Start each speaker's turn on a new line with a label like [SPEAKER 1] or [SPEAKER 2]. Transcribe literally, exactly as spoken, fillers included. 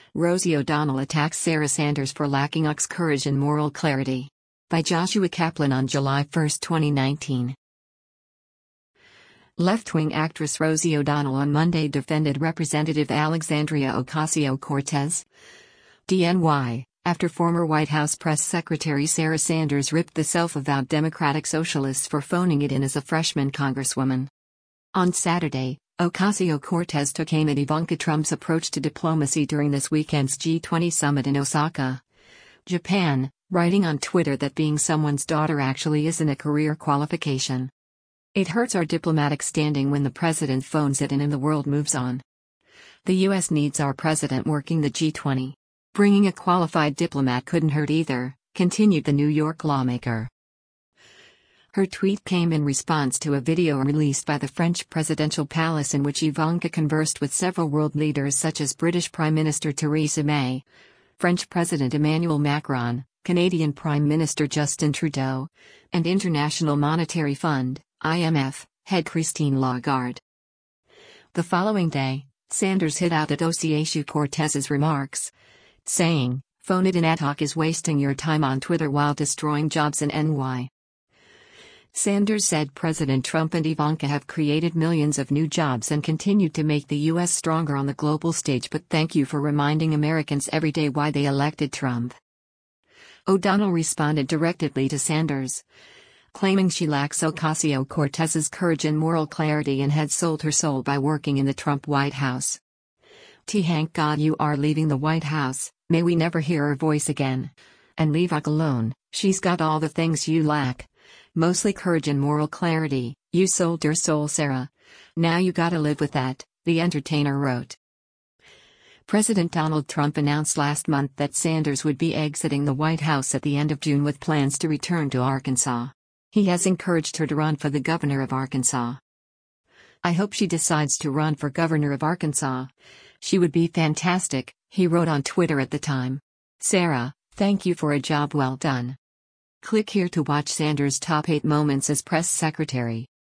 [SPEAKER 1] Rosie O'Donnell attacks Sarah Sanders for lacking courage and moral clarity. By Joshua Kaplan on July first, twenty nineteen. Left-wing actress Rosie O'Donnell on Monday defended Representative Alexandria Ocasio-Cortez, D N Y, after former White House Press Secretary Sarah Sanders ripped the self-avowed Democratic Socialists for phoning it in as a freshman congresswoman. On Saturday, Ocasio-Cortez took aim at Ivanka Trump's approach to diplomacy during this weekend's G twenty summit in Osaka, Japan, writing on Twitter that being someone's daughter actually isn't a career qualification. It hurts our diplomatic standing when the president phones it in and the world moves on. The U S needs our president working the G twenty. Bringing a qualified diplomat couldn't hurt either, continued the New York lawmaker. Her tweet came in response to a video released by the French presidential palace in which Ivanka conversed with several world leaders such as British Prime Minister Theresa May, French President Emmanuel Macron, Canadian Prime Minister Justin Trudeau, and International Monetary Fund, I M F, head Christine Lagarde. The following day, Sanders hit out at Ocasio-Cortez's remarks, saying, "Phone it in ad hoc is wasting your time on Twitter while destroying jobs in N Y." Sanders said President Trump and Ivanka have created millions of new jobs and continued to make the U S stronger on the global stage, but thank you for reminding Americans every day why they elected Trump. O'Donnell responded directly to Sanders, claiming she lacks Ocasio-Cortez's courage and moral clarity and had sold her soul by working in the Trump White House. "Thank God you are leaving the White House, may we never hear her voice again. And leave Oc alone, she's got all the things you lack. Mostly courage and moral clarity. You sold your soul, Sarah. Now you gotta live with that," the entertainer wrote. President Donald Trump announced last month that Sanders would be exiting the White House at the end of June with plans to return to Arkansas. He has encouraged her to run for the governor of Arkansas. "I hope she decides to run for governor of Arkansas. She would be fantastic," he wrote on Twitter at the time. "Sarah, thank you for a job well done." Click here to watch Sanders' top eight moments as press secretary.